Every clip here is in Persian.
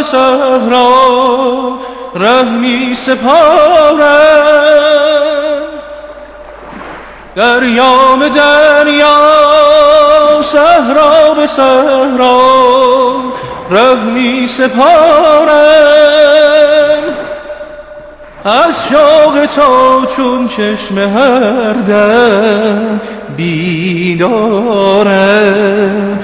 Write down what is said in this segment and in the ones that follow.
صحرا ره می سپارم، دریا به دریا صحرا به صحرا ره می سپارم، از شوق تو چون چشم هر دم بیدارم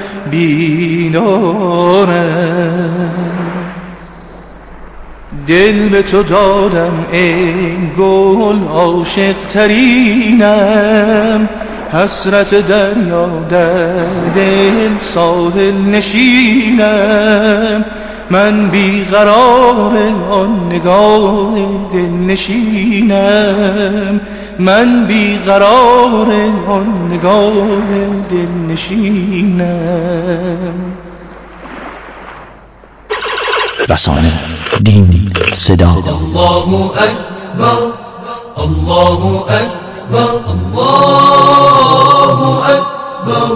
دل به تو دادم ای گل عاشق ترینم، حسرت دریا در دل ساحل نشینم، من بیقرار آن نگاه دل نشینم، من بیقرار آن نگاه دل نشینم. رسانه، دین، صدا. الله اکبر، الله اکبر، الله اکبر،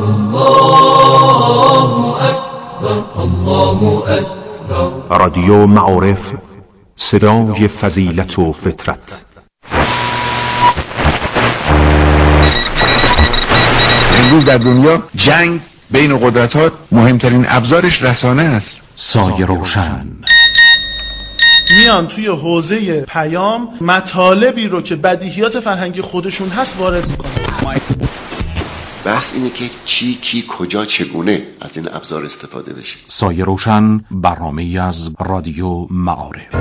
الله اکبر، الله اکبر. رادیو معارف، صدای فضیلت و فطرت. امروز در دنیا جنگ بین قدرت‌ها مهمترین ابزارش رسانه است. سایه روشن میان توی حوزه پیام مطالبی رو که بدیهیات فرهنگی خودشون هست وارد میکنن. بحث اینه که چی، کی، کجا، چگونه از این ابزار استفاده بشه. سایه روشن، برنامه‌ای از رادیو معارف.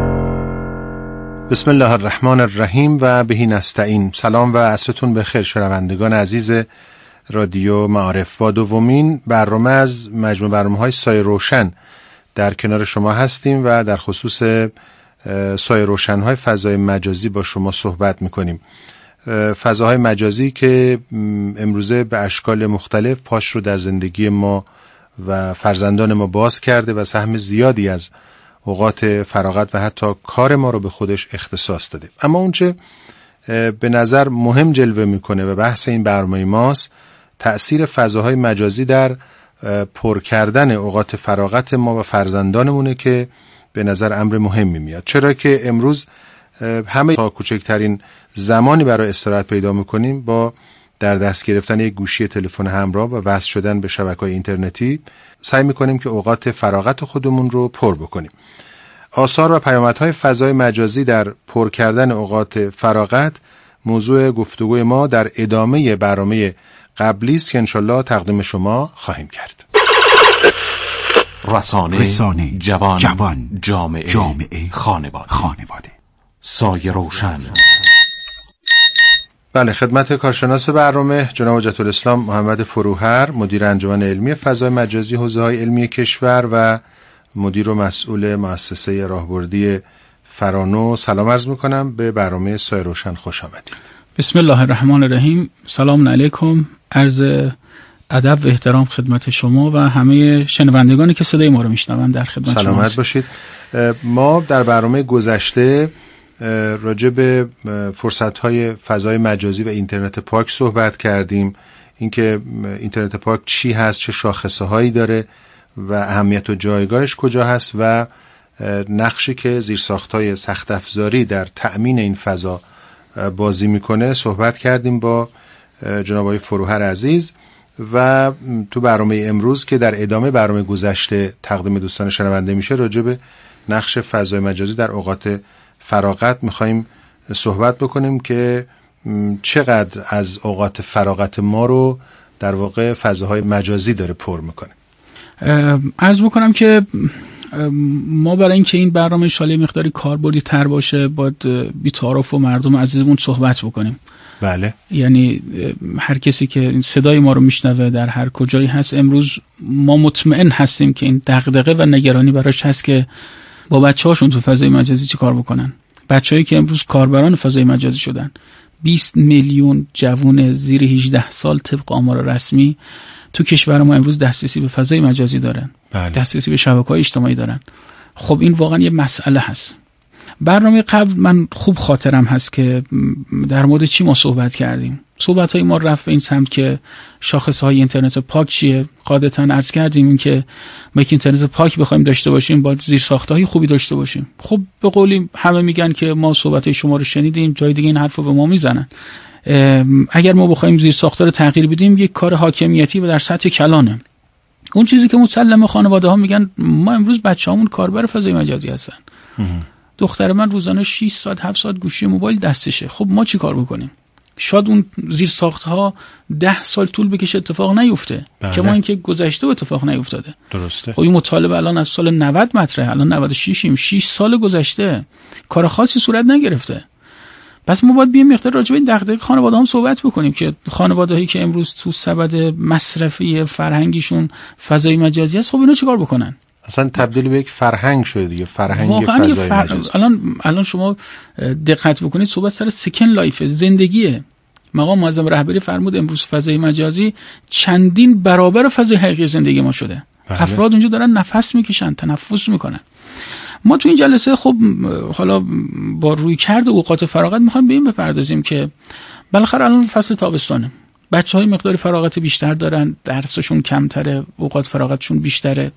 بسم الله الرحمن الرحیم و بهی نستعین. سلام و عصرتون بخیر شنوندگان عزیز رادیو معارف. با دومین برنامه از مجموع برنامه‌های سایه روشن در کنار شما هستیم و در خصوص سایه روشن‌های فضای مجازی با شما صحبت می‌کنیم. فضاهای مجازی که امروزه به اشکال مختلف پاش رو در زندگی ما و فرزندان ما باز کرده و سهم زیادی از اوقات فراغت و حتی کار ما رو به خودش اختصاص داده. اما اونچه به نظر مهم جلوه میکنه و بحث این برنامه ماست تأثیر فضاهای مجازی در پر کردن اوقات فراغت ما و فرزندانمونه که به نظر امر مهمی میاد. چرا که امروز همه تا کوچکترین زمانی برای استراحت پیدا میکنیم با در دست گرفتن یک گوشی تلفن همراه و وصل شدن به شبکه‌های اینترنتی سعی میکنیم که اوقات فراغت خودمون رو پر بکنیم. آثار و پیامدهای فضای مجازی در پر کردن اوقات فراغت موضوع گفتگوی ما در ادامه برنامه قبلی است که انشالله تقدیم شما خواهیم کرد. رسانه، جوان، جامعه، خانواده. سایه روشن. بله، خدمت کارشناس برنامه جناب حجت الاسلام محمد فروهر، مدیر انجمن علمی فضای مجازی حوزه‌های علمی کشور و مدیر و مسئول مؤسسه راهبردی فرانو، سلام عرض میکنم. به برنامه سایه روشن خوش آمدید. بسم الله الرحمن الرحیم. سلام علیکم. عرض ادب و احترام خدمت شما و همه شنوندگانی که صدای ما رو میشنون در خدمت شما. سلامت باشید. ما در برنامه گذشته راجع به فرصت‌های فضای مجازی و اینترنت پاک صحبت کردیم. اینکه اینترنت پاک چی هست، چه شاخصه‌هایی داره و اهمیت و جایگاهش کجا هست و نقشی که زیرساخت‌های سخت افزاری در تأمین این فضا بازی میکنه صحبت کردیم با جناب آقای فروهر عزیز. و تو برنامه امروز که در ادامه برنامه گذشته تقدیم دوستان شنونده میشه راجع به نقش فضای مجازی در اوقات فراغت میخواییم صحبت بکنیم که چقدر از اوقات فراغت ما رو در واقع فضاهای مجازی داره پر میکنه. عرض بکنم که ما برای اینکه این برنامه شالی مقداری کاربردی تر باشه باید بی تعارف و مردم عزیزمون صحبت بکنیم. بله. یعنی هر کسی که صدای ما رو میشنوه در هر کجایی هست، امروز ما مطمئن هستیم که این دغدغه و نگرانی براش هست که با بچه‌هاشون تو فضای مجازی چی کار بکنن. بچه‌هایی که امروز کاربران فضای مجازی شدن، 20 میلیون جوان زیر 18 سال طبق آمار رسمی تو کشور ما امروز دسترسی به فضای مجازی دارن. بله. دسترسی به شبکه‌های اجتماعی دارن. خب این واقعا یه مسئله هست. برنامه قبل من خوب خاطرم هست که در مورد چی ما صحبت کردیم. صحبت‌های ما رفت به این سمت که شاخص‌های اینترنت پاک چیه. قاعدتاً عرض کردیم این که ما یک اینترنت پاک بخوایم داشته باشیم باید زیرساخت‌های خوبی داشته باشیم. خب به قولی همه میگن که ما صحبت‌های شما رو شنیدیم، جای دیگه این حرفو به ما میزنن. اگر ما بخوایم زیرساخت‌ها رو تغییر بدیم یک کار حاکمیتی و در سطح کلانه. اون چیزی که مسلمه خانواده‌ها میگن ما امروز بچه‌هامون کاربر فضای مجازی هستن. دختر من روزانه 6 ساعت 7 ساعت گوشی موبایل دستشه. خب ما چی کار بکنیم؟ شاید اون زیرساخت‌ها 10 سال طول بکشه اتفاق نیفته. که ما اینکه گذشته و اتفاق نیفتاده. درسته. خب این مطالبه الان از سال 90 مطرحه، الان 96یم، 6 سال گذشته. کار خاصی صورت نگرفته. پس ما باید بیایم مقدار راجع به این دغدغه خانواده‌ها هم صحبت بکنیم که خانواده‌هایی که امروز تو سبد مصرفی فرهنگیشون فضای مجازی است، خب اینا چیکار بکنن؟ اصلا تبدیل به یک فرهنگ شده دیگه، فرهنگ فضای مجازی. الان شما دقت بکنید صحبت سر سکن لایف، زندگیه. مقام معظم رهبری فرمود امروز فضای مجازی چندین برابر فضای حقیقی زندگی ما شده. بله. افراد اونجا دارن نفس میکشن، تنفس میکنن. ما تو این جلسه خب حالا با رویکرد اوقات فراغت میخوایم به این بپردازیم که بالاخره الان فصل تابستانه، بچه‌های مقداری فراغت بیشتر دارن، درسشون کمتره، اوقات فراغتشون بیشتره.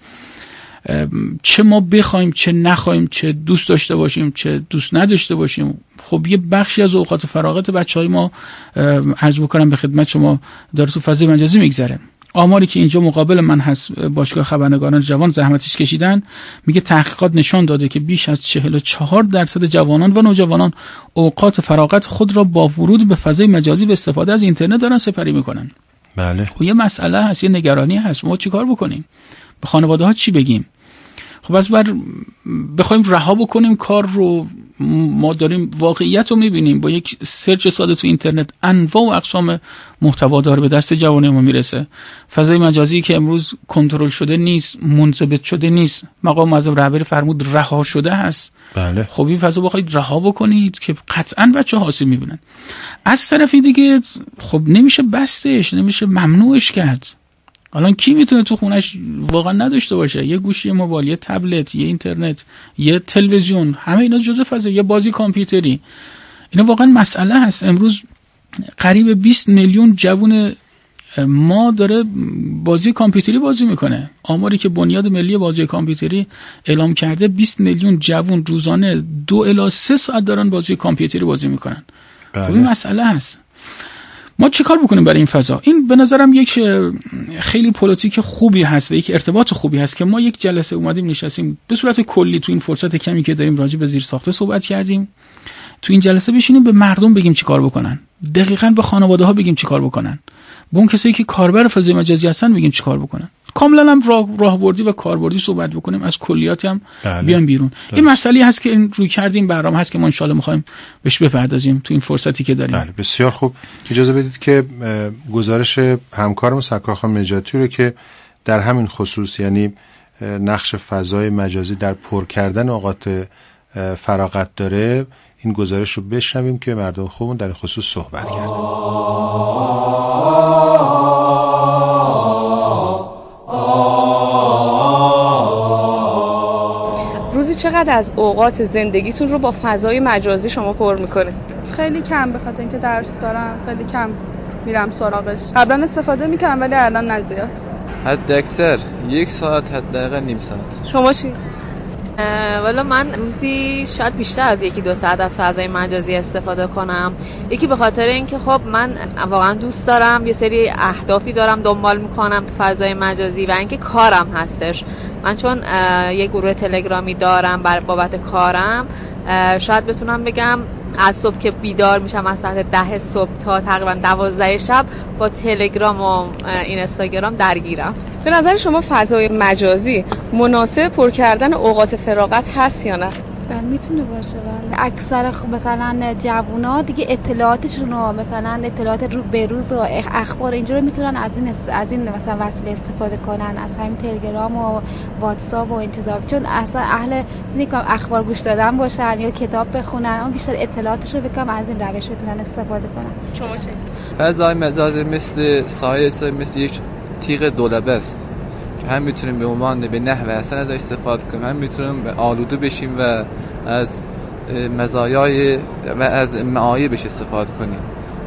چه ما بخوایم چه نخوایم، چه دوست داشته باشیم چه دوست نداشته باشیم، خب یه بخشی از اوقات فراغت بچهای ما عرض بکنم به خدمت شما داره تو فضای مجازی میگذره. آماری که اینجا مقابل من هست باشگاه خبرنگاران جوان زحمتش کشیدن میگه تحقیقات نشان داده که بیش از 44% جوانان و نوجوانان اوقات فراغت خود را با ورود به فضای مجازی و استفاده از اینترنت دارن سپری میکنن. بله. خب یه مسئله هست، یه نگرانی هست. ما چیکار بکنیم؟ به خانواده ها چی بگیم؟ خب از بر بخوایم رها بکنیم کار رو، ما داریم واقعیت رو میبینیم. با یک سرچ ساده تو اینترنت انواع و اقسام محتوا داره به دست جوانه ما میرسه. فضای مجازی که امروز کنترل شده نیست، منضبط شده نیست، مقام معظم رهبری فرمود رها شده هست. بله. خب این فضا بخواید رها بکنید که قطعاً بچه‌ها آسیب میبینن. از طرفی دیگه خب نمیشه بستش، نمیشه ممنوعش کرد. الان کی میتونه تو خونش واقعا نداشته باشه یه گوشی موبایل، یه تبلت، یه اینترنت، یه تلویزیون، همه اینا جزء فضای، یه بازی کامپیوتری. اینا واقعا مسئله هست. امروز قریب 20 میلیون جوون ما داره بازی کامپیوتری بازی میکنه. آماری که بنیاد ملی بازی کامپیوتری اعلام کرده 20 میلیون جوون روزانه 2 الی 3 ساعت دارن بازی کامپیوتری بازی میکنن. بله. خب این مسئله هست. ما چی کار بکنیم برای این فضا؟ این به نظرم یک خیلی پلیتیک خوبی هست و یک ارتباط خوبی هست که ما یک جلسه اومدیم نشستیم به صورت کلی تو این فرصت کمی که داریم راجع به زیرساخته صحبت کردیم. تو این جلسه بشینیم به مردم بگیم چی کار بکنن، دقیقاً به خانواده ها بگیم چی کار بکنن، به اون کسایی که کاربر فضای مجازی هستن بگیم چی کار بکنن. کاملا هم راهبردی و کاربردی صحبت بکنیم، از کلیات هم بیان بیرون. این مسئله هست که روی کردیم، برنامه هست که ما ان شاءالله می‌خوایم بهش بپردازیم تو این فرصتی که داریم. بله بسیار خوب. اجازه بدید که گزارش همکارم سرکار خانم نجاتی رو که در همین خصوص، یعنی نقش فضای مجازی در پر کردن اوقات فراغت داره، این گزارش رو بشنویم که مردم خوبون در این خصوص صحبت کردن. روزی چقدر از اوقات زندگیتون رو با فضای مجازی شما پر میکنه؟ خیلی کم، به خاطر اینکه درس دارم خیلی کم میرم سراغش. قبلا استفاده میکردم ولی الان نه زیاد. حد اکثر 1 ساعت، حداقل نیم ساعت. شما چی؟ والا من روزی شاید بیشتر از 1-2 ساعت از فضای مجازی استفاده کنم. یکی به خاطر اینکه خب من واقعا دوست دارم، یه سری اهدافی دارم دنبال میکنم تو فضای مجازی و اینکه کارم هستش. من چون یه گروه تلگرامی دارم بابت کارم، شاید بتونم بگم از صبح که بیدار میشم از ساعت 10 صبح تا تقریبا 12 شب با تلگرام و اینستاگرام درگیرم. به نظر شما فضای مجازی مناسب پر کردن اوقات فراغت هست یا نه؟ میتونه باشه. ولی اکثر مثلا جوونا دیگه اطلاعاتشون رو، مثلا اطلاعات رو به روز و اخبار اینجوری میتونن از این مثلا وسیله استفاده کنن، از همین تلگرام و واتساپ و انتظار، چون اصلا اهل اخبار گوش دادن باشن یا کتاب بخونن، اون بیشتر اطلاعاتش رو بکنم از این روش بتونن استفاده کنن. شما چه؟ فضای مجازی مثل سایه، مثل یک تیغ دولبه است که هم میتونیم به عنوان به نحو حسن ازش استفاده کنیم، هم میتونیم به آلوده بشیم و از مزایای و از معایبش استفاده کنیم.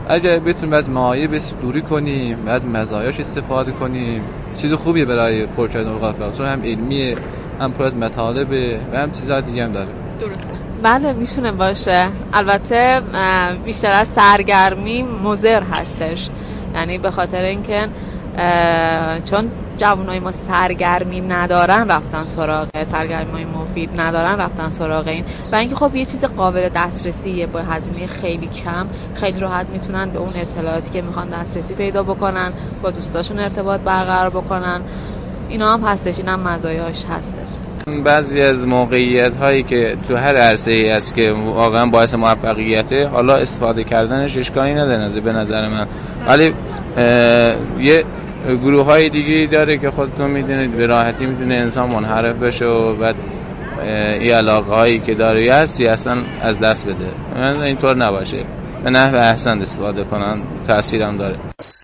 اگه بتونیم از معایب دوری کنیم، از مزایاش استفاده کنیم، چیز خوبیه برای پر کردن اوقات فراغت، چون هم علمیه، هم پر از مطالبه و هم چیزهای دیگه هم داره. درسته. بله میتونه باشه. البته بیشتر از سرگرمی مضر هستش، یعنی به خاطر اینکه چون جوانای ما سرگرمی ندارن رفتن سراغ سرگرمی‌های مفید ندارن رفتن سراغ این، و اینکه خب یه چیز قابل دسترسیه با هزینه خیلی کم، خیلی راحت میتونن به اون اطلاعاتی که میخوان دسترسی پیدا بکنن، با دوستاشون ارتباط برقرار بکنن. اینا هم هستش، این هم مزایاش هستش. بعضی از موقعیت هایی که تو هر عرصه‌ای هست که واقعا باعث موفقیته، حالا استفاده کردنش اشکالی نداره به نظر من، ولی یه گروه های دیگه داره که خودتون میدونید به راحتی میتونه انسان منحرف بشه و بعد این علاقه هایی که داره اصلا از دست بده. من اینطور نباشه، به نحو احسن استفاده کنن، تأثیرم داره.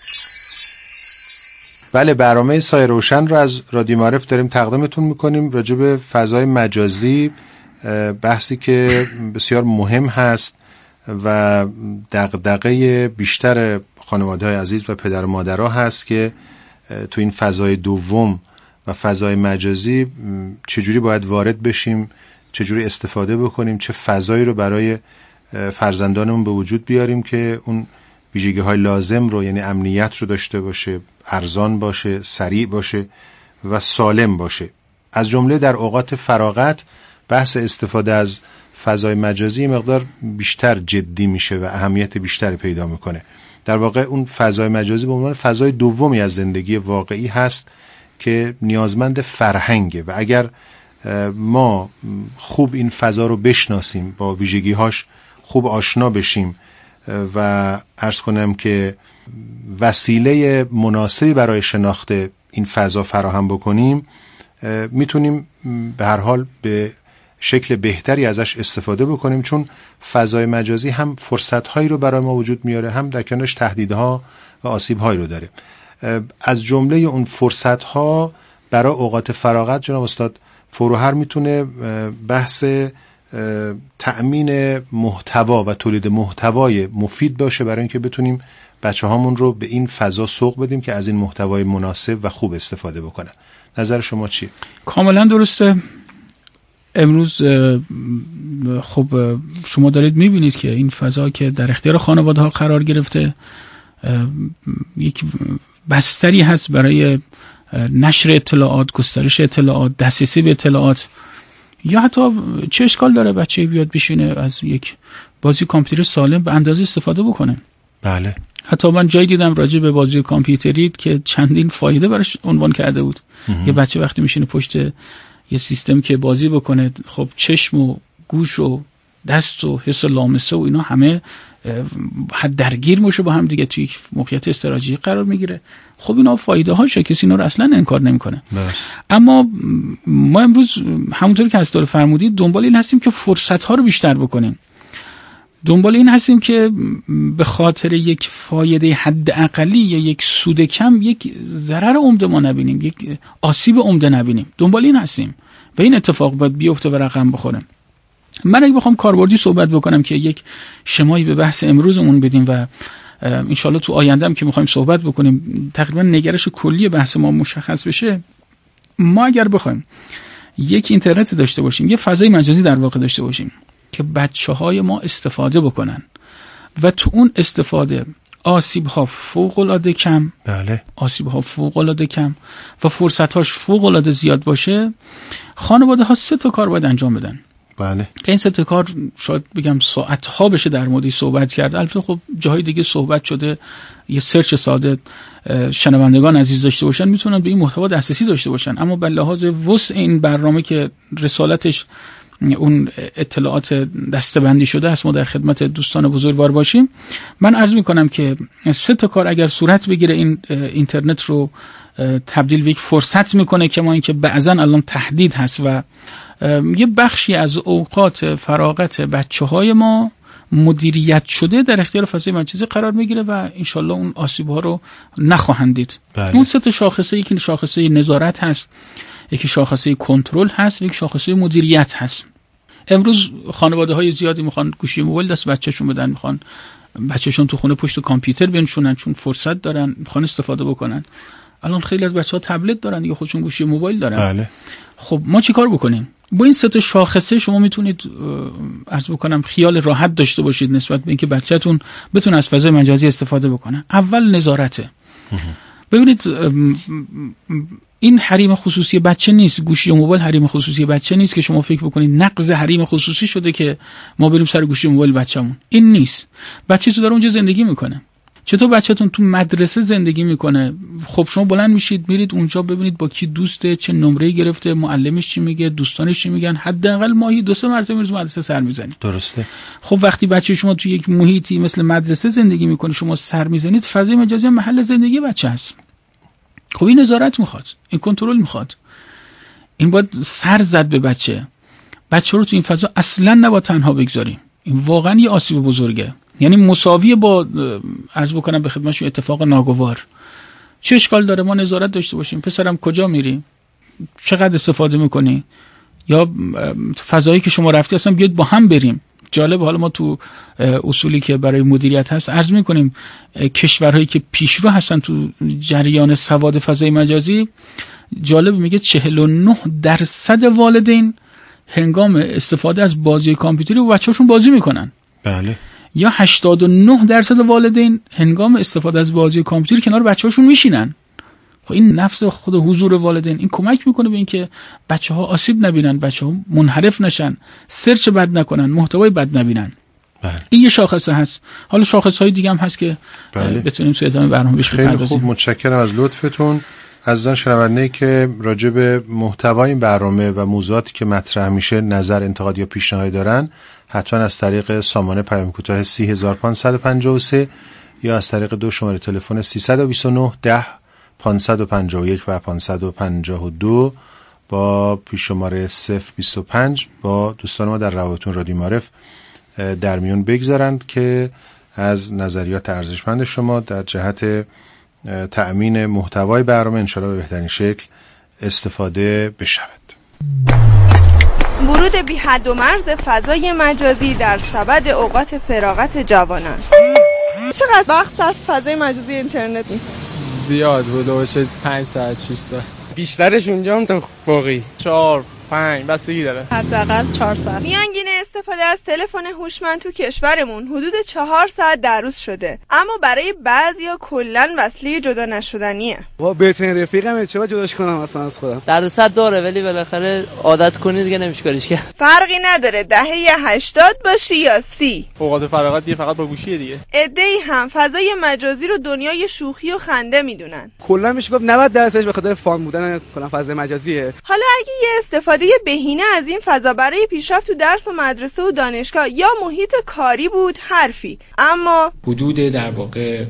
بله، برنامه سایه روشن رو از رادیو معارف داریم تقدیمتون میکنیم راجع به فضای مجازی، بحثی که بسیار مهم هست و دغدغه بیشتر خانواده‌های عزیز و پدر و مادرها هست که تو این فضای دوم و فضای مجازی چجوری باید وارد بشیم، چجوری استفاده بکنیم، چه فضایی رو برای فرزندانمون به وجود بیاریم که اون ویژگی‌های لازم رو، یعنی امنیت رو داشته باشه، ارزان باشه، سریع باشه و سالم باشه. از جمله در اوقات فراغت بحث استفاده از فضای مجازی مقدار بیشتر جدی میشه و اهمیت بیشتری پیدا میکنه. در واقع اون فضای مجازی به عنوان فضای دومی از زندگی واقعی هست که نیازمند فرهنگه و اگر ما خوب این فضا رو بشناسیم، با ویژگی‌هاش خوب آشنا بشیم و عرض کنم که وسیله مناسبی برای شناخت این فضا فراهم بکنیم، میتونیم به هر حال به شکل بهتری ازش استفاده بکنیم، چون فضای مجازی هم فرصت‌هایی رو برای ما وجود میاره، هم در کنارش تهدیدها و آسیب‌هایی رو داره. از جمله اون فرصت‌ها برای اوقات فراغت جناب استاد فروهر میتونه بحث تأمین محتوا و تولید محتوای مفید باشه برای اینکه بتونیم بچه‌هامون رو به این فضا سوق بدیم که از این محتوای مناسب و خوب استفاده بکنن. نظر شما چیه؟ کاملا درسته. امروز خب شما دارید میبینید که این فضا که در اختیار خانواده ها قرار گرفته یک بستری هست برای نشر اطلاعات، گسترش اطلاعات، دسترسی به اطلاعات. یا حتی چه اشکال داره بچه بیاد بشینه از یک بازی کامپیوتر سالم به اندازه استفاده بکنه؟ بله. حتی من جایی دیدم راجع به بازی کامپیوتری که چندین فایده براش عنوان کرده بود. یه بچه وقتی میشینه پشت یه سیستم که بازی بکنه، خب چشم و گوش و دست و حس و لامسه و اینا همه حد درگیر میشه با هم دیگه، توی یک موقعیت استراتژیک قرار میگیره. خب اینا فایده هاشه، کسی اینا رو اصلا انکار نمیکنه. اما ما امروز همونطور که از دور فرمودید دنبال این هستیم که فرصت ها رو بیشتر بکنیم، دنبال این هستیم که به خاطر یک فایده حد اقلی یا یک سود کم یک ضرر عمده ما نبینیم، یک آسیب عمده نبینیم. دنبال این هستیم و این اتفاق باید بیفته و رقم بخوره. من اگه بخوام کاربردی صحبت بکنم که یک شمایی به بحث امروزمون بدیم و انشالله تو آینده هم که میخوایم صحبت بکنیم تقریبا نگرش کلی بحث ما مشخص بشه، ما اگر بخوایم یک اینترنت داشته باشیم، یک فضای مجازی در واقع داشته باشیم که بچه‌های ما استفاده بکنن و تو اون استفاده آسیب‌ها فوق‌العاده کم، بله، آسیب‌ها فوق‌العاده کم و فرصت‌هاش فوق‌العاده زیاد باشه، خانواده‌ها 3 تا کار باید انجام بدن. بله. این 3 تا کار شاید بگم ساعت‌ها بشه در موردش صحبت کرد. البته خب جاهای دیگه صحبت شده، یه سرچ ساده شنوندگان عزیز داشته باشن میتونن به این محتوا دسترسی داشته باشن، اما به لحاظ وسع این برنامه که رسالتش اون اطلاعات دسته‌بندی شده است، ما در خدمت دوستان بزرگوار باشیم. من عرض میکنم که 3 تا کار اگر صورت بگیره این اینترنت رو تبدیل به یک فرصت میکنه که ما اینکه بعضن الان تهدید هست و یه بخشی از اوقات فراغت بچه‌های ما مدیریت شده در اختیار فضای مجازی قرار میگیره و انشالله اون آسیب‌ها رو نخواهند دید. اون 3 تا شاخصه، یکی شاخصه نظارت هست، یکی شاخصه کنترل هست، یکی شاخصه مدیریت هست. امروز خانواده‌های زیادی میخوان گوشی موبایل دست بچه‌شون بدن، میخوان بچه‌شون تو خونه پشت کامپیوتر بنشونن چون فرصت دارن میخوان استفاده بکنن. الان خیلی از بچه‌ها تبلت دارن دیگه، خودشون گوشی موبایل دارن. بله. خب ما چیکار بکنیم؟ با این سه تا شاخصه شما میتونید عرض بکنم خیال راحت داشته باشید نسبت به اینکه بچه‌تون بتونه از فضای مجازی استفاده بکنه. اول نظارته. ببینید این حریم خصوصی بچه نیست، گوشی و موبایل حریم خصوصی بچه نیست که شما فکر بکنید نقض حریم خصوصی شده که ما بریم سر گوشی و موبایل بچه‌مون. این نیست. بچه تو داره اونجا زندگی میکنه. چطور بچه‌تون تو مدرسه زندگی میکنه؟ خب شما بلند میشید میرید اونجا ببینید با کی دوسته، چه نمره‌ای گرفته، معلمش چی میگه، دوستانش چی میگن. حداقل ماهی 2-3 مرتبه میرید مدرسه سر میزنید. درسته. خب وقتی بچه شما تو یک محیطی مثل مدرسه زندگی میکنه، شما سر میزنید، فضای مجازی محل زندگی بچه است. خب این نظارت میخواد، این کنترل میخواد، این باید سر زد به بچه رو تو این فضا اصلا نباید تنها بگذاریم. این واقعا یه آسیب بزرگه، یعنی مساویه با عرض بکنم به خدمتشون اتفاق ناگوار. چه اشکال داره ما نظارت داشته باشیم؟ پسرم کجا میری؟ چقدر استفاده میکنی؟ یا فضایی که شما رفتی اصلا بیاید با هم بریم. جالب، حالا ما تو اصولی که برای مدیریت هست عرض میکنیم کشورهایی که پیشرو هستن تو جریان سواد فضای مجازی، جالب میگه 49% والدین هنگام استفاده از بازی کامپیوتری با بچه‌هاشون بازی میکنن. بله. یا 89% والدین هنگام استفاده از بازی کامپیوتری کنار بچه‌هاشون میشینن. خب این نفس خود حضور والدین این کمک میکنه به اینکه بچه‌ها آسیب نبینن، بچه‌ها منحرف نشن، سرچ بد نکنن، محتوای بد نبینن. بله. این یه شاخصه هست. حالا شاخص‌های دیگه هم هست که بتونیم تو ادامه برنامه بهش بپردازیم. خیلی خوب، متشکرم از لطفتون. عزیزان شنونده‌ای که راجع به محتوای این برنامه و موضوعاتی که مطرح میشه نظر، انتقاد یا پیشنهاد دارن، حتما از طریق سامانه پیام کوتاه 30553 یا از طریق 2 شماره تلفن 329 10 551 و 552 با پیش شماره 025 با دوستان ما در روابطون رادیو معارف در میون بگذارند که از نظریات ارزشمند شما در جهت تأمین محتوای برنامه انشاءالله به بهترین شکل استفاده بشود. ورود بی حد و مرز فضای مجازی در سبد اوقات فراغت جوانان. چقدر وقت صرف فضای مجازی اینترنت می‌کنی؟ زیاد بوده باشه 5 ساعت 6 ساعت. بیشترش اونجا هم تا باقی 4-5 بستگی داره. حداقل 4 ساعت. میانگین استفاده از تلفن هوشمند تو کشورمون حدود 4 ساعت در روز شده، اما برای بعضیا کلاً وسیله جدا نشدنیه. با بهترین رفیقم چرا جداش کنم اصلا از خودم؟ در صد داره ولی بالاخره عادت کنی دیگه نمیشه کاریش کرد. فرقی نداره دهه 80 باشی یا 30. اوقات فراغت دیگه فقط با گوشیه دیگه. عده‌ای هم فضای مجازی رو دنیای شوخی و خنده میدونن. کلا میشه گفت 90% به خاطر فان بودن کلا فضای مجازیه. حالا اگه یه استفاده بهینه از این فضا برای پیشرفت تو درس و مدرسه و دانشگاه یا محیط کاری بود حرفی، اما حدود در واقع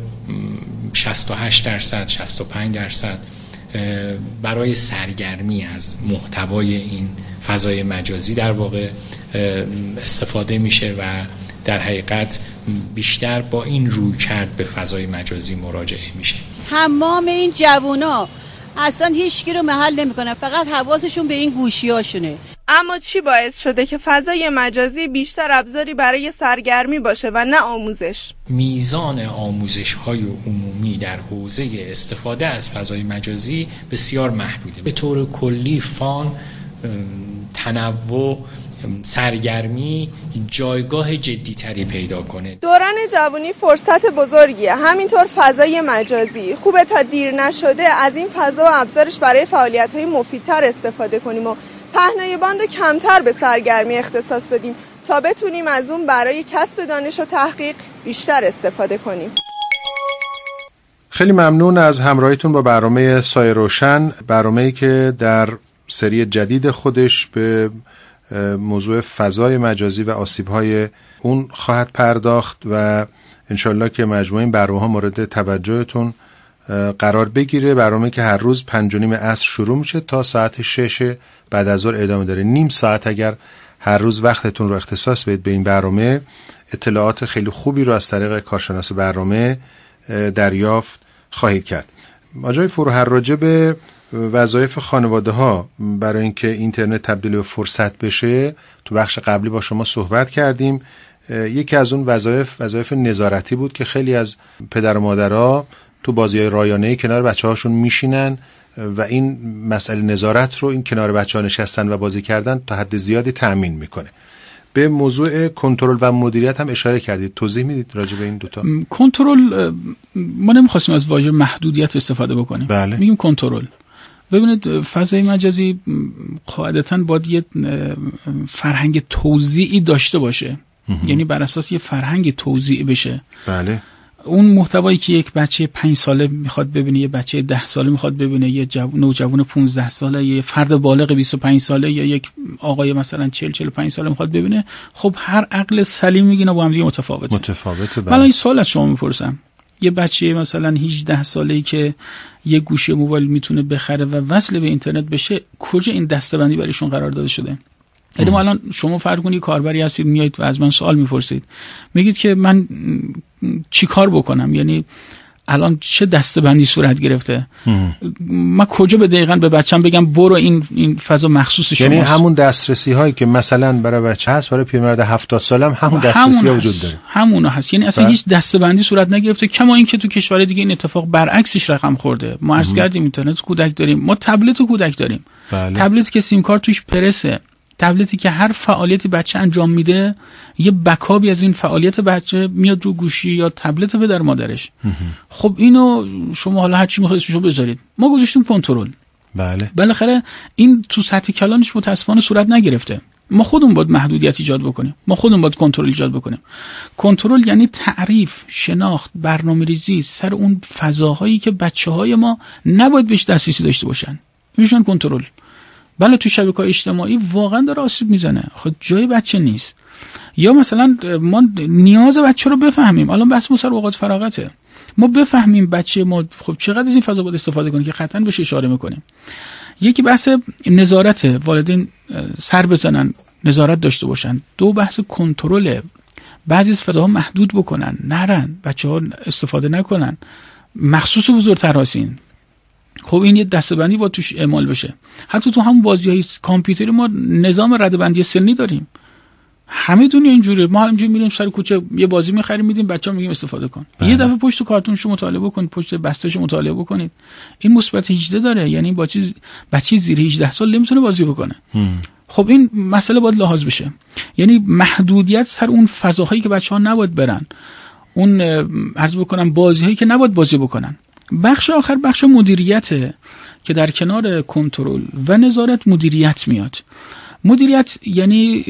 68% 65% برای سرگرمی از محتوای این فضای مجازی در واقع استفاده میشه و در حقیقت بیشتر با این رویکرد به فضای مجازی مراجعه میشه. تمام این جوونا اصلا هیچکی رو محل نمیکنن، فقط حواسشون به این گوشیاشونه. اما چی باعث شده که فضای مجازی بیشتر ابزاری برای سرگرمی باشه و نه آموزش؟ میزان آموزش‌های عمومی در حوزه استفاده از فضای مجازی بسیار محدوده. به طور کلی فان، تنوع، سرگرمی جایگاه جدی‌تری پیدا کنه. دوران جوانی فرصت بزرگیه، همینطور فضای مجازی. خوبه تا دیر نشده از این فضا و ابزارش برای فعالیت‌های مفیدتر استفاده کنیم و پهنای باندو کمتر به سرگرمی اختصاص بدیم تا بتونیم از اون برای کسب دانش و تحقیق بیشتر استفاده کنیم. خیلی ممنون از همراهیتون با برنامه سایه روشن، برنامه‌ای که در سری جدید خودش به موضوع فضای مجازی و آسیب‌های اون خواهد پرداخت و انشالله که مجموعه این برنامه‌ها مورد توجهتون قرار بگیره. برنامه که هر روز 5:30 عصر شروع میشه تا ساعت 6 بعد از ظهر ادامه داره. نیم ساعت اگر هر روز وقتتون رو اختصاص بدید به این برنامه، اطلاعات خیلی خوبی رو از طریق کارشناس برنامه دریافت خواهید کرد. آقای فروهر، راجع به وظایف خانواده ها برای اینکه اینترنت تبدیل به فرصت بشه تو بخش قبلی با شما صحبت کردیم. یکی از اون وظایف نظارتی بود که خیلی از پدر و مادرها تو بازی‌های رایانه‌ای کنار بچه‌هاشون میشینن و این مسئله نظارت رو، این کنار بچه‌ها نشستن و بازی کردن تا حد زیادی تأمین میکنه. به موضوع کنترل و مدیریت هم اشاره کردید، توضیح میدید راجع به این دوتا؟ کنترل، ما نمیخواستیم از واژه محدودیت استفاده بکنیم. بله. میگیم کنترل. ببینید فضای مجازی قاعدتاً باید یه فرهنگ توزیعی داشته باشه. یعنی بر اساس یه فرهنگ توزیعی بشه. بله. اون محتوایی که یک بچه 5 ساله میخواد ببینه، یه بچه 10 ساله میخواد ببینه، یه نوجوان 15 ساله، یه فرد بالغ 25 ساله یا یک آقای مثلا 40-45 ساله میخواد ببینه، خب هر عقل سلیم میگه با هم دیگه متفاوته. من این سوال از شما میپرسم، یه بچه مثلا 18 ساله‌ای که یه گوشی موبایل میتونه بخره و وصل به اینترنت بشه، کجا این دسته‌بندی برایشون قرار داده شده؟ یعنی الان شما فرض کنید کاربری هستید، میایید و از من سوال میپرسید، میگید که من چی کار بکنم، یعنی الان چه دسته‌بندی صورت گرفته؟ من کجا به دقیقاً به بچه‌م بگم برو این فضا مخصوص شماست؟ یعنی همون دسترسی هایی که مثلا برای بچه هست برای پیرمرد 70 ساله هم همون دسترسی ها وجود داره. همون هست. یعنی اصلا هیچ دسته‌بندی صورت نگرفته، کما اینکه تو کشور دیگه این اتفاق برعکسش رقم خورده. ما عرض کردیم اینترنت کودک داریم، ما تبلت کودک داریم. تبلتی که سیم کارت توش پرسه، تبلتی که هر فعالیتی بچه انجام میده یه بکابی از این فعالیت بچه میاد رو گوشی یا تبلت پدر مادرش. خب اینو شما حالا هر چی میخواید شو بذارید، ما گذاشتیم کنترل. بله. بالاخره این تو سطح کلانش متاسفانه صورت نگرفته. ما خودمون باید محدودیت ایجاد بکنیم، ما خودمون باید کنترل ایجاد بکنیم. کنترل یعنی تعریف، شناخت، برنامه‌ریزی سر اون فضاهایی که بچه‌های ما نباید بهش دسترسی داشته باشن. میشن کنترل. بله تو شبکه‌های اجتماعی واقعا داره آسیب میزنه، خب جای بچه نیست. یا مثلا ما نیاز بچه رو بفهمیم، الان بحث سر اوقات فراغته، ما بفهمیم بچه ما خب چقدر از این فضا باید استفاده کنه که قطعا بهش اشاره میکنیم. یکی بحث نظارت، والدین سر بزنن نظارت داشته باشن. دو بحث کنترل، بعضی از فضاها محدود بکنن، نرن بچه‌ها استفاده نکنن، مخصوص بزرگتراسین. خب این یه دسته‌بندی باید توش اعمال بشه. حتی تو همون بازی‌های کامپیوتری ما نظام رده‌بندی سنی داریم. همه دنیا اینجوریه، ما همینجوری میریم سر کوچه یه بازی می‌خریم میدیم بچه‌ها، میگیم استفاده کن. یه دفعه پشت کارتونشو مطالعه بکنید، پشت بسته‌شو مطالعه بکنید. این مثبت 18 داره، یعنی بچه زیر 18 سال نمیتونه بازی بکنه. خب این مسئله باید لحاظ بشه. یعنی محدودیت سر اون فضاهایی که بچه‌ها نباید برن، اون عرض بکنم بازی‌هایی که نباید بازی بکنن. بخش آخر بخش مدیریته که در کنار کنترل و نظارت مدیریت میاد. مدیریت یعنی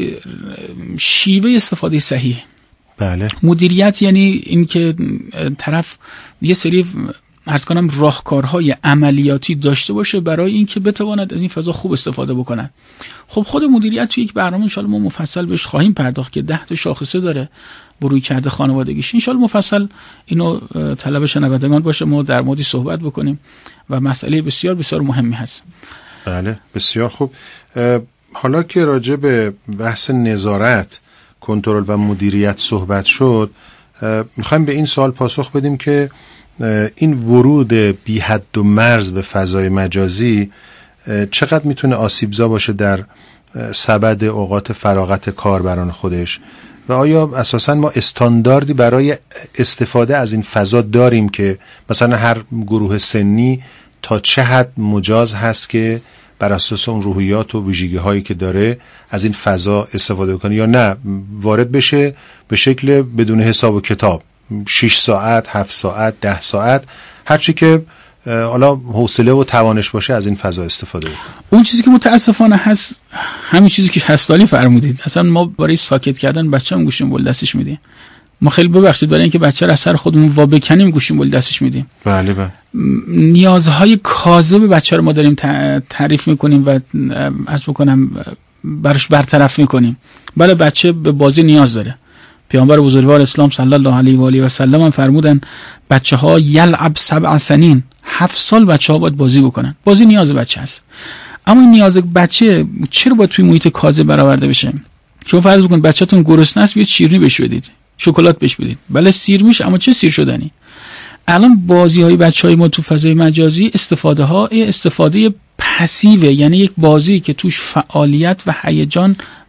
شیوه استفاده صحیح. بله. مدیریت یعنی اینکه طرف یه سری عرض کنم راهکارهای عملیاتی داشته باشه برای اینکه بتواند از این فضا خوب استفاده بکنه. خب خود مدیریت توی یک برنامه ان شاءالله ما مفصل بهش خواهیم پرداخت که 10 تا شاخصه داره بروی کرده خانوادگیش. ان شاءالله مفصل اینو طلب شنوندگان باشه، ما در موردش صحبت بکنیم و مسئله بسیار بسیار مهمی هست. بله بسیار خوب. حالا که راجع به بحث نظارت، کنترل و مدیریت صحبت شد، میخوایم به این سوال پاسخ بدیم که این ورود بی حد و مرز به فضای مجازی چقدر میتونه آسیبزا باشه در سبد اوقات فراغت کاربران خودش و آیا اساساً ما استانداردی برای استفاده از این فضا داریم که مثلا هر گروه سنی تا چه حد مجاز هست که بر اساس اون روحیات و ویژگی هایی که داره از این فضا استفاده کنه، یا نه وارد بشه به شکل بدون حساب و کتاب 6 ساعت 7 ساعت 10 ساعت هرچی که حالا حوصله و توانش باشه از این فضا استفاده کنه. اون چیزی که متاسفانه هست همین چیزی که هستالی فرمودید. اصلا ما برای ساکت کردن بچه‌مون گوشیم بول دستش میدیم. ما خیلی ببخشید برای اینکه بچه را از سر خودمون وا بکنیم گوشیم بول دستش میدیم. بله بله. نیازهای کاذب بچه رو ما داریم تعریف میکنیم و عرض بکنم براش برطرف میکنیم. بله بچه به بازی نیاز داره. پیامبر بزرگوار اسلام صلی الله علیه و آله و سلم هم فرمودن بچه‌ها یلعب 7 سنین، 7 سال بچه‌ها باید بازی بکنن. بازی نیاز بچه است. اما این نیاز بچه چرا باید توی محیط کاذب برآورده بشه؟ شما فرض کنید بچه‌تون گرسنه است، یه شیرینی بهش بدید، شکلات بهش بدید. بله سیر میشه، اما چه سیر شدنی؟ الان بازی‌های بچه‌های ما تو فضای مجازی استفاده پسیوه، یعنی یک بازی که توش فعالیت و هیجان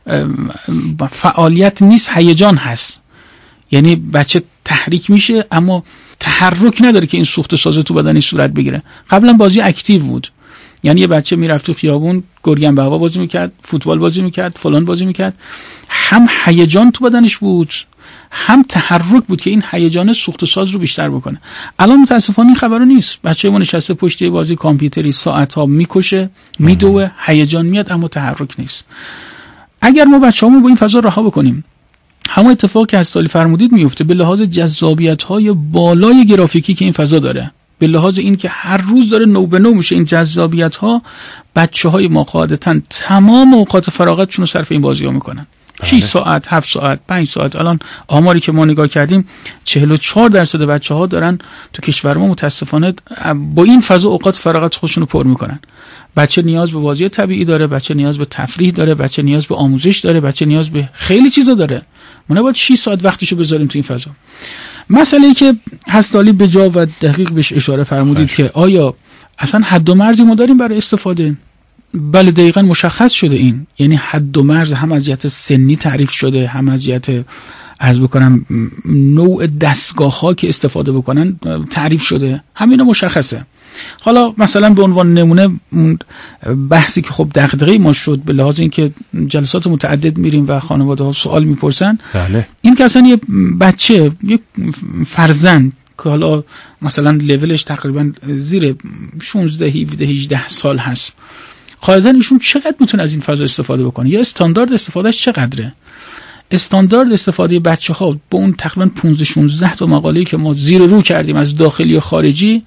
فعالیت نیست، هیجان هست. یعنی بچه تحریک میشه اما تحرک نداره که این سوخت ساز تو بدنش صورت بگیره. قبلا بازی اکتیو بود، یعنی یه بچه میرفت تو خیابون گرگن به هوا بازی میکرد، فوتبال بازی میکرد، فلان بازی میکرد، هم هیجان تو بدنش بود هم تحرک بود که این هیجان سوخت ساز رو بیشتر بکنه. الان متاسفانه این خبرو نیست. بچه ما نشسته پشت بازی کامپیوتری ساعت‌ها میکشه، میدوه، هیجان میاد اما تحرک نیست. اگر ما بچه‌هامون با این فضا رها بکنیم، همون اتفاقی که از تالی فرمودید میفته به لحاظ جذابیت‌های بالای گرافیکی که این فضا داره، به لحاظ این که هر روز داره نو به نو میشه این جذابیت‌ها، بچه‌های ما قاعدتاً تمام اوقات فراغتشون رو صرف این بازی‌ها میکنن. 6 ساعت، 7 ساعت، 5 ساعت. الان آماری که ما نگاه کردیم 44% بچه‌ها دارن تو کشور ما متاسفانه با این فضا اوقات فراغت خودشون رو پر میکنن. بچه نیاز به بازی طبیعی داره، بچه نیاز به تفریح داره، بچه نیاز به آموزش داره، بچه نیاز به خیلی چیزا داره. ما نباید 6 ساعت وقتشو بذاریم تو این فضا. مسئله‌ای که هستالی به جا و دقیق بهش اشاره فرمودید که آیا اصلا حد و مرزی ما داریم برای استفاده؟ بله دقیقاً مشخص شده این، یعنی حد و مرز هم از جهت سنی تعریف شده، هم از جهت عرض بکنم نوع دستگاه‌ها که استفاده بکنن تعریف شده، همینا مشخصه. حالا مثلا به عنوان نمونه بحثی که خب دغدغه ما شد به لحاظ اینکه جلسات متعدد میریم و خانواده‌ها سوال میپرسن، بله. این که اصلا یه بچه، یه فرزند که حالا مثلا لولش تقریبا زیر 16 17 18 سال هست، قاعدتاً ایشون چقدر میتونه از این فضا استفاده بکنه یا استاندارد استفادهش چقدره؟ استاندارد استفاده بچه‌ها با اون تقریبا 15 16 تا مقاله‌ای که ما زیر رو کردیم از داخلی و خارجی،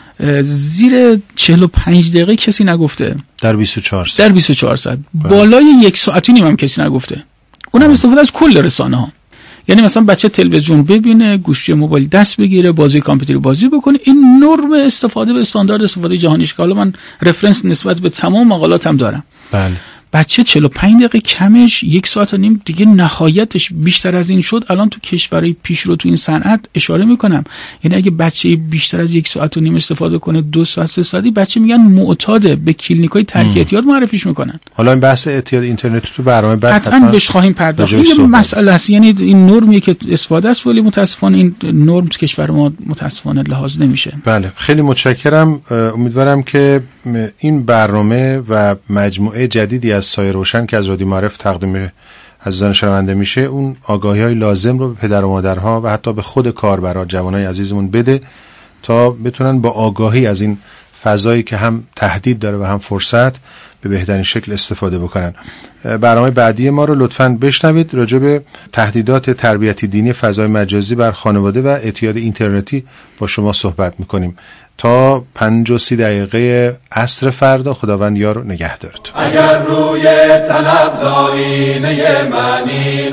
زیر 45 دقیقه کسی نگفته. در 24 ساعت. در 24 ساعت. بالای 1 ساعت و نیم هم کسی نگفته. اونم استفاده از کل رسانه‌ها. یعنی مثلا بچه تلویزیون ببینه، گوشی موبایل دست بگیره، بازی کامپیوتری بازی بکنه، این نرم استفاده به استاندارد استفاده جهانی است که حالا من رفرنس نسبت به تمام مقالاتم دارم. بله. بچه 45 دقیقه کمش 1 ساعت و نیم دیگه نهایتش. بیشتر از این شد الان تو کشورهای پیشرو تو این صنعت اشاره میکنم، یعنی اگه بچه بیشتر از 1 ساعت و نیم استفاده کنه 2 ساعت 3 ساعتی، بچه میگن معتاده، به کلینیکای ترک اعتیاد معرفیش میکنن. حالا این بحث اعتیاد اینترنتی تو برنامه بعد قطعاً بهش خواهیم پرداخت. این مسئله است، یعنی این نرمیه که استفاده است ولی متاسفانه این نرم تو کشور ما متاسفانه لحاظ نمیشه. بله خیلی متشکرم. امیدوارم که این برنامه و مجموعه جدیدی از سایه روشن که از رادیو معارف تقدیم عزیزان شنونده میشه اون آگاهی‌های لازم رو به پدر و مادرها و حتی به خود کاربرا، جوانای عزیزمون بده تا بتونن با آگاهی از این فضایی که هم تهدید داره و هم فرصت به بهترین شکل استفاده بکنن. برنامه بعدی ما رو لطفاً بشنوید. راجع به تهدیدات تربیتی دینی فضای مجازی بر خانواده و اعتیاد اینترنتی با شما صحبت میکنیم. تا 5:30 دقیقه عصر فردا خداوند یار و نگهدارتون. اگر روی طلب زاینه معنی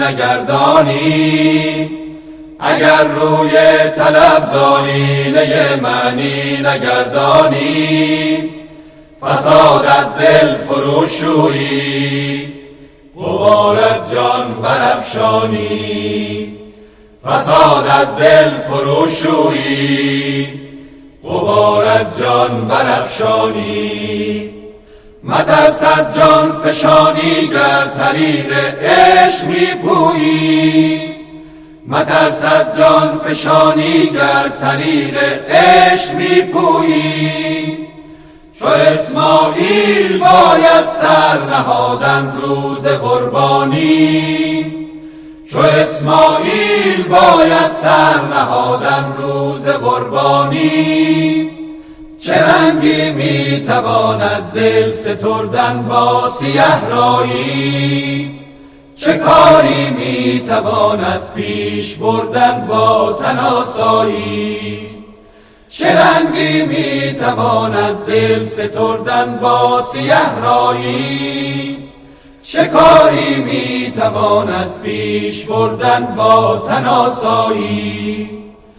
نگردانی، اگر روی طلب زاینه معنی نگردانی، فساد از دل فروشویی، غبار از جان برافشانی، فساد از دل فروشویی، غبار از جان برافشانی. مترس از جان فشانی گر طریق عشق میپویی، مترس از جان فشانی گر طریق عشق میپویی. چو اسماعیل باید سر نهادن روز قربانی، چو اسماعیل باید سر نهادن روز قربانی. چه رنگی میتوان از دل ستردن با سیه رایی، چه کاری میتوان از پیش بردن با تن آسایی. چه رنگی میتوان از دل ستردن با سیه رایی، چه کاری میتوان از پیش بردن با تن آسایی.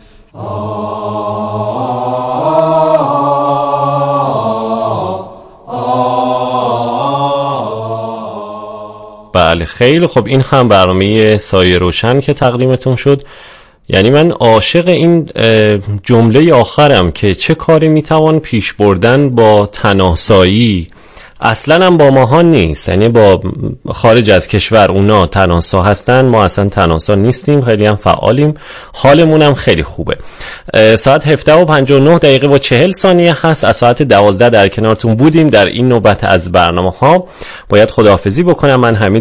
بله خیلی خب، این هم برنامه سایه روشن که تقدیمتون شد. یعنی من عاشق این جمله آخرم که چه کاری میتوان پیش بردن با تناسایی. اصلا هم با ماها نیست، یعنی با خارج از کشور اونا تناسا هستن، ما اصلا تناسا نیستیم، خیلی هم فعالیم، حالمون هم خیلی خوبه. ساعت 17:59 هست. از ساعت 12 در کنارتون بودیم در این نوبت از برنامه ها. باید خداحافظی بکنم. من حمید